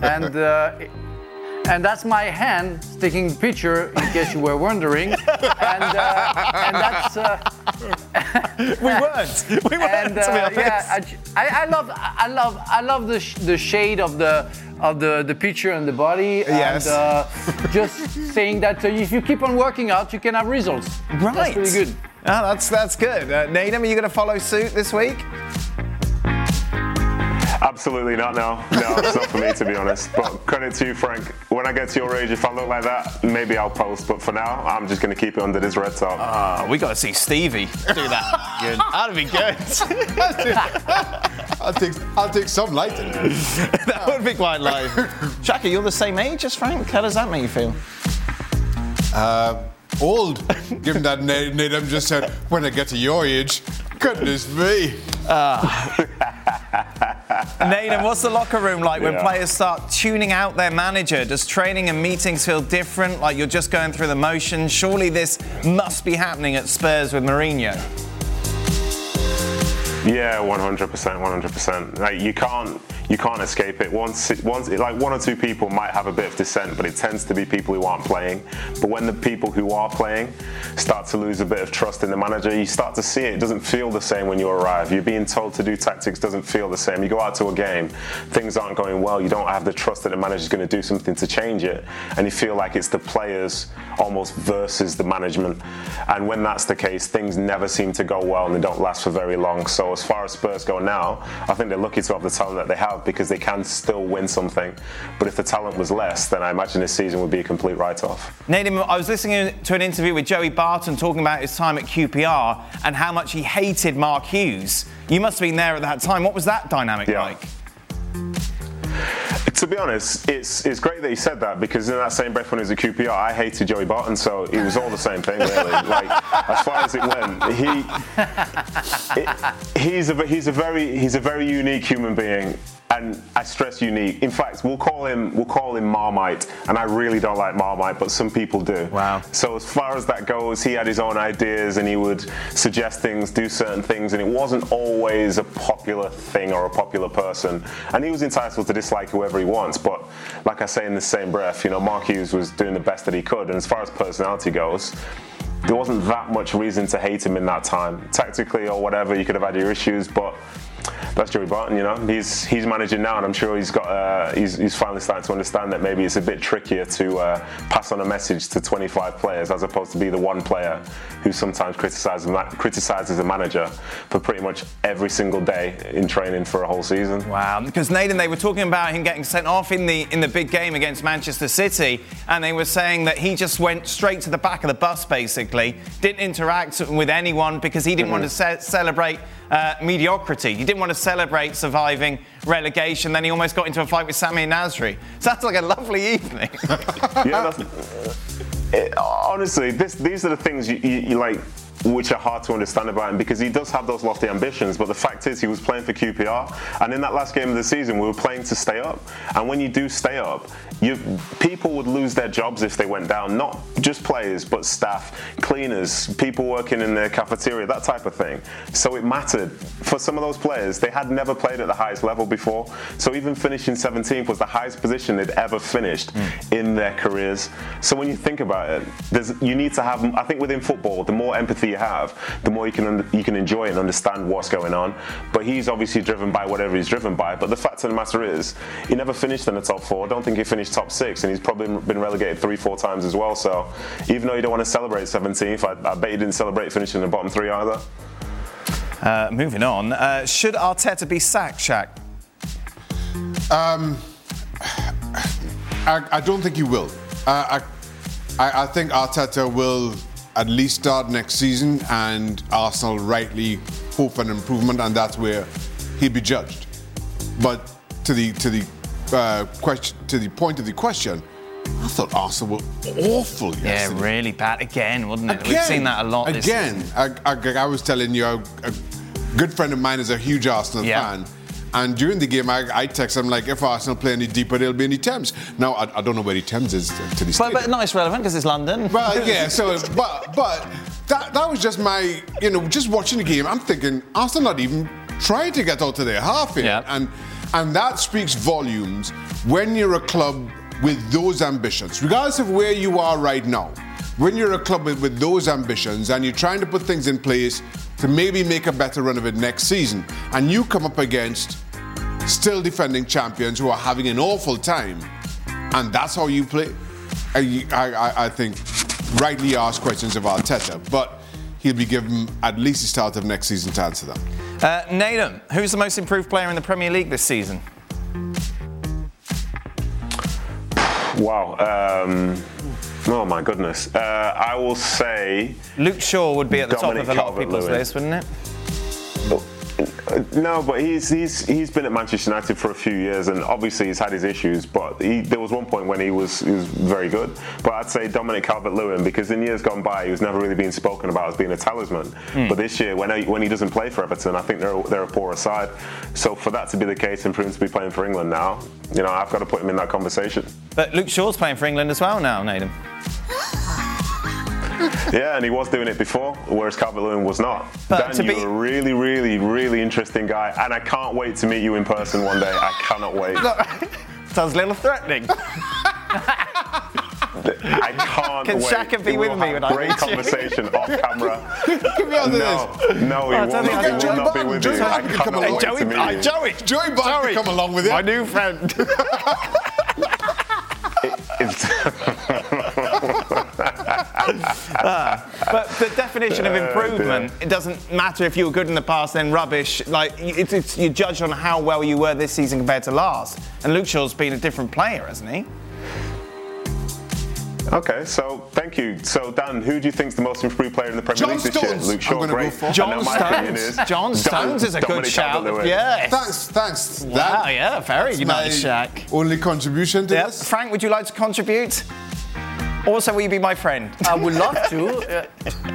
and that's my hand taking the picture, in case you were wondering. And that's we weren't. To be honest. I love the shade of the picture and the body. Yes. And just saying that if you keep on working out, you can have results. Right. That's really good. Oh, that's good. Nedum, are you going to follow suit this week? Absolutely not, no. No, it's not for me, to be honest. But credit to you, Frank. When I get to your age, if I look like that, maybe I'll post. But for now, I'm just going to keep it under this red top. We got to see Stevie do that. Good. That'd be good. I'll take some lighting. That would be quite light. Shaka, you're the same age as Frank. How does that make you feel? Old, given that Nedum just said, when I get to your age, goodness me. Nedum, what's the locker room like when players start tuning out their manager? Does training and meetings feel different, like you're just going through the motions? Surely this must be happening at Spurs with Mourinho. Yeah, 100%. Like you can't escape it. Once like one or two people might have a bit of dissent, but it tends to be people who aren't playing. But when the people who are playing start to lose a bit of trust in the manager, you start to see it. It doesn't feel the same when you arrive. You're being told to do tactics, doesn't feel the same. You go out to a game, things aren't going well. You don't have the trust that the manager's going to do something to change it, and you feel like it's the players almost versus the management. And when that's the case, things never seem to go well and they don't last for very long. So as far as Spurs go now, I think they're lucky to have the talent that they have, because they can still win something. But if the talent was less, then I imagine this season would be a complete write-off. Nedum, I was listening to an interview with Joey Barton talking about his time at QPR and how much he hated Mark Hughes. You must have been there at that time. What was that dynamic like? To be honest, it's great that he said that, because in that same breath when he was at QPR, I hated Joey Barton, so it was all the same thing, really. Like, as far as it went, he's a very unique human being. And I stress unique. In fact, we'll call him Marmite, and I really don't like Marmite, but some people do. Wow. So as far as that goes, he had his own ideas, and he would suggest things, do certain things, and it wasn't always a popular thing or a popular person. And he was entitled to dislike whoever he wants. But like I say in the same breath, Mark Hughes was doing the best that he could. And as far as personality goes, there wasn't that much reason to hate him in that time. Tactically or whatever, you could have had your issues, but That's Joey Barton, you know. He's managing now, and I'm sure he's got he's finally starting to understand that maybe it's a bit trickier to pass on a message to 25 players as opposed to be the one player who sometimes criticizes a manager for pretty much every single day in training for a whole season. Wow, because Nathan, they were talking about him getting sent off in the big game against Manchester City, and they were saying that he just went straight to the back of the bus, basically, didn't interact with anyone because he didn't want to celebrate mediocrity. He didn't want to celebrate surviving relegation. Then he almost got into a fight with Samir Nasri. Sounds like a lovely evening. Yeah, honestly, these are the things you like, which are hard to understand about him, because he does have those lofty ambitions, but the fact is he was playing for QPR, and in that last game of the season we were playing to stay up, and when you do stay up, people would lose their jobs if they went down, not just players but staff, cleaners, people working in the cafeteria, that type of thing. So it mattered. For some of those players, they had never played at the highest level before, so even finishing 17th was the highest position they'd ever finished in their careers. So when you think about it, you need to have, I think within football, the more empathy you have, the more you can enjoy and understand what's going on. But he's obviously driven by whatever he's driven by. But the fact of the matter is, he never finished in the top 4. I don't think he finished top 6, and he's probably been relegated 3-4 times as well. So even though you don't want to celebrate 17th, I bet you didn't celebrate finishing in the bottom 3 either. Moving on, should Arteta be sacked, Shaq? I don't think he will. I think Arteta will at least start next season, and Arsenal rightly hope for an improvement, and that's where he'll be judged. But to the point of the question, I thought Arsenal were awful yesterday. Yeah, really bad again, wasn't it? We've seen that a lot this season. I was telling you, a good friend of mine is a huge Arsenal fan. And during the game, I text him, like, if Arsenal play any deeper, they'll be in the Thames. Now, I don't know where the Thames is to the stadium. But not as relevant because it's London. Well, yeah, so, but that was just my, just watching the game, I'm thinking, Arsenal not even trying to get out to their half here. Yeah. And that speaks volumes when you're a club with those ambitions, regardless of where you are right now. When you're a club with those ambitions and you're trying to put things in place to maybe make a better run of it next season, and you come up against still defending champions who are having an awful time, and that's how you play, I think rightly ask questions of Arteta, but he'll be given at least the start of next season to answer them. Nathan, who's the most improved player in the Premier League this season? Wow. Oh my goodness. I will say Luke Shaw would be at the top of a lot of people's list, wouldn't it? No, but he's been at Manchester United for a few years, and obviously he's had his issues, but there was one point when he was very good. But I'd say Dominic Calvert-Lewin, because in years gone by he was never really being spoken about as being a talisman. But this year, when he doesn't play for Everton, I think they're a poorer side. So for that to be the case and for him to be playing for England now, I've got to put him in that conversation. But Luke Shaw's playing for England as well now, Nathan. Yeah, and he was doing it before, whereas Calvert-Lewin was not. Dan, you're a really, really, really interesting guy, and I can't wait to meet you in person one day. I cannot wait. Sounds a little threatening. I can't Can wait. Shaq be with me when I great conversation off camera. Give me under this. No, he will not be with you. I cannot wait to meet you. Joey Barton come along with it. My new friend. But the definition of improvement, it doesn't matter if you were good in the past, then rubbish. Like, it's you judge on how well you were this season compared to last. And Luke Shaw's been a different player, hasn't he? Okay, so thank you. So Dan, who do you think's the most improved player in the Premier League this year? Luke Shaw, great. John Stones is a good shout. Yes. Thanks. Wow, yeah, very nice, Shaq. Only contribution to this. Frank, would you like to contribute? Also, will you be my friend? I would love to.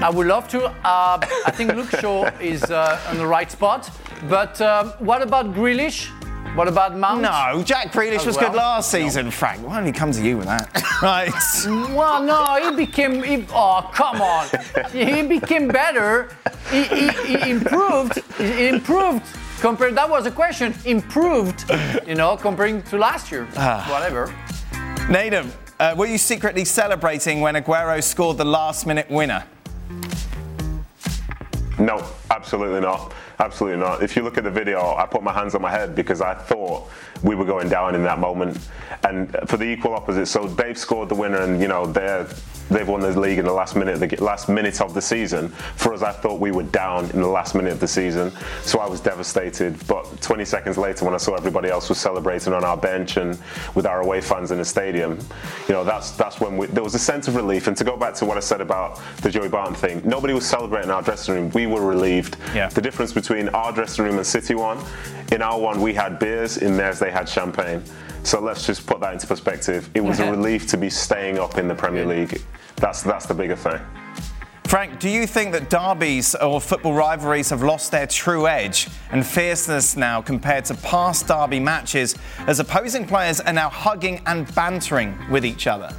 I think Luke Shaw is on the right spot. But what about Grealish? What about Mount? No, Jack Grealish was good last season, Frank. Why don't he come to you with that? Right. Well, no, he became... come on. He became better. He improved. He improved. That was a question. Improved, comparing to last year. Whatever. Nathan, were you secretly celebrating when Aguero scored the last-minute winner? No. Absolutely not. Absolutely not. If you look at the video, I put my hands on my head because I thought we were going down in that moment. And for the equal opposite, so they've scored the winner, and they've won the league in the last minute of the season. For us, I thought we were down in the last minute of the season, so I was devastated. But 20 seconds later, when I saw everybody else was celebrating on our bench and with our away fans in the stadium, that's when there was a sense of relief. And to go back to what I said about the Joey Barton thing, nobody was celebrating our dressing room. We were relieved. Yeah. The difference between our dressing room and City one, in our one we had beers, in theirs they had champagne. So let's just put that into perspective. It was a relief to be staying up in the Premier League. That's the bigger thing. Frank, do you think that derbies or football rivalries have lost their true edge and fierceness now compared to past derby matches, as opposing players are now hugging and bantering with each other?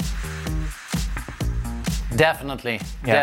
Definitely.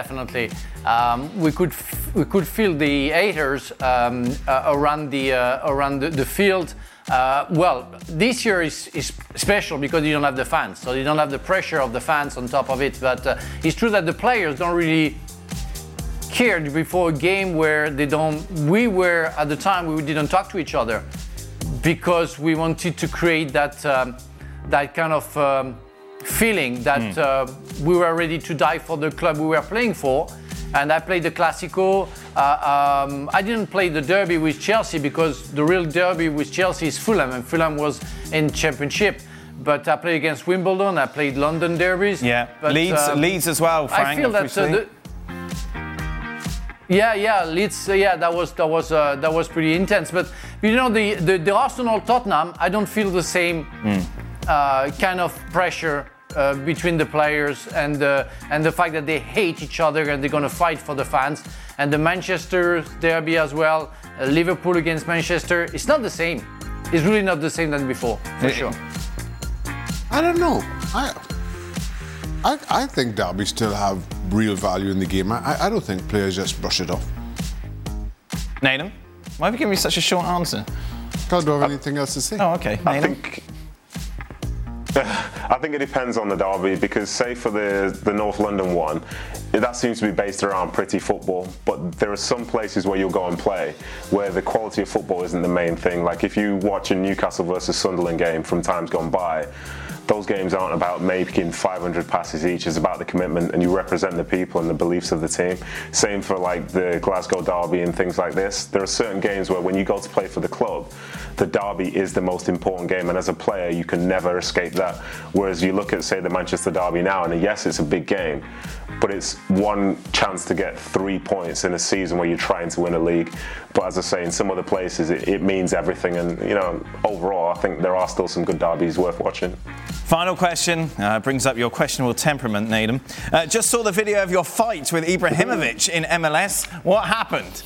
We could feel the haters around the field. Well, this year is special because you don't have the fans, so you don't have the pressure of the fans on top of it. But it's true that the players don't really care before a game where they don't. We were at the time we didn't talk to each other because we wanted to create that kind of feeling that we were ready to die for the club we were playing for. And I played the Classico. I didn't play the derby with Chelsea because the real derby with Chelsea is Fulham, and Fulham was in Championship. But I played against Wimbledon. I played London derbies. Yeah, but, Leeds as well, Frank. I feel that Leeds. That was pretty intense. But the Arsenal Tottenham, I don't feel the same kind of pressure. Between the players and the fact that they hate each other and they're going to fight for the fans. And the Manchester derby as well, Liverpool against Manchester, it's not the same. It's really not the same than before, for sure. I don't know. I think derbies still have real value in the game. I don't think players just brush it off. Naden, why have you given me such a short answer? Because I don't have anything else to say. Oh, okay. I think it depends on the derby, because say for the North London one, that seems to be based around pretty football, but there are some places where you'll go and play where the quality of football isn't the main thing. Like if you watch a Newcastle versus Sunderland game from times gone by, those games aren't about making 500 passes each. It's about the commitment, and you represent the people and the beliefs of the team. Same for like the Glasgow derby and things like this. There are certain games where when you go to play for the club, the derby is the most important game, and as a player you can never escape that. Whereas you look at, say, the Manchester derby now, and yes, it's a big game, but it's one chance to get 3 points in a season where you're trying to win a league. But as I say, in some other places it means everything, and overall I think there are still some good derbies worth watching. Final question brings up your questionable temperament, Naden. Just saw the video of your fight with Ibrahimovic in MLS. What happened?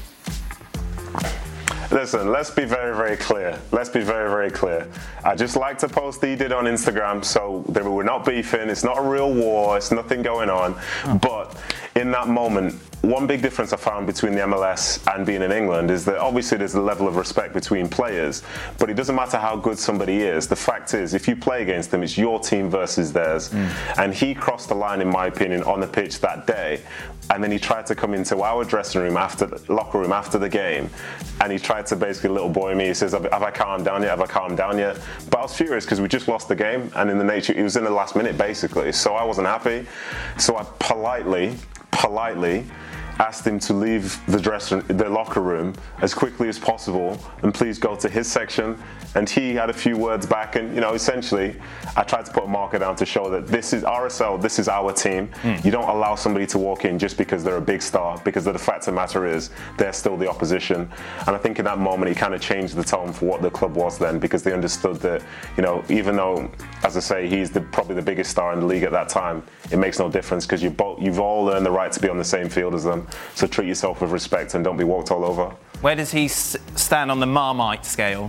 Listen, let's be very, very clear. I just liked a post that he did on Instagram, so we're not beefing. It's not a real war. It's nothing going on. But in that moment, one big difference I found between the MLS and being in England is that obviously there's a level of respect between players, but it doesn't matter how good somebody is. The fact is, if you play against them, it's your team versus theirs. And he crossed the line, in my opinion, on the pitch that day. And then he tried to come into our dressing room locker room after the game, and he tried to basically little boy me. He says, have I calmed down yet? But I was furious because we just lost the game, and in the nature, it was in the last minute basically. So I wasn't happy. So I politely asked him to leave the locker room as quickly as possible and please go to his section. And he had a few words back, and essentially I tried to put a marker down to show that this is RSL, this is our team. You don't allow somebody to walk in just because they're a big star, because the fact of the matter is they're still the opposition. And I think in that moment he kind of changed the tone for what the club was then, because they understood that even though, as I say, he's probably the biggest star in the league at that time, it makes no difference because you've all earned the right to be on the same field as them. So treat yourself with respect and don't be walked all over. Where does he stand on the Marmite scale?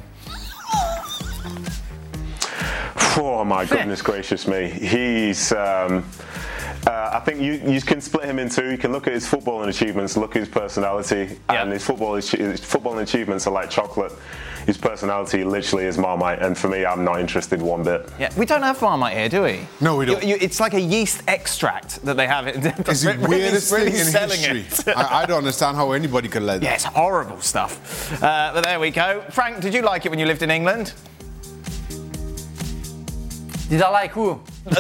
Oh my goodness gracious me. He's I think you can split him in two. You can look at his footballing achievements, look at his personality, and his footballing achievements are like chocolate. His personality literally is Marmite, and for me, I'm not interested one bit. Yeah, we don't have Marmite here, do we? No, we don't. It's like a yeast extract that they have. It's the weirdest thing in history. I don't understand how anybody could let that. Yeah, it's horrible stuff. But there we go. Frank, did you like it when you lived in England? Did I like who?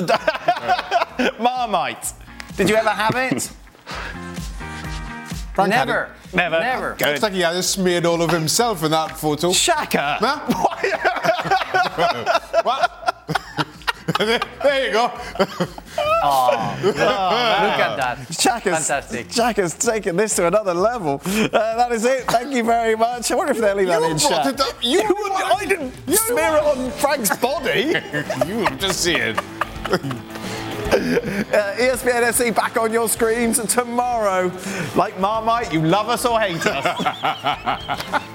Marmite. Did you ever have it? Frank Never. Never. Looks like he had it smeared all over himself in that photo. Shaka. Huh? What? There you go. Look at that. Fantastic. Fantastic. Shaka's taken this to another level. That is it. Thank you very much. I wonder if they'll leave that in chat. I didn't smear it on Frank's body. You just see it. ESPN FC back on your screens tomorrow. Like Marmite, you love us or hate us.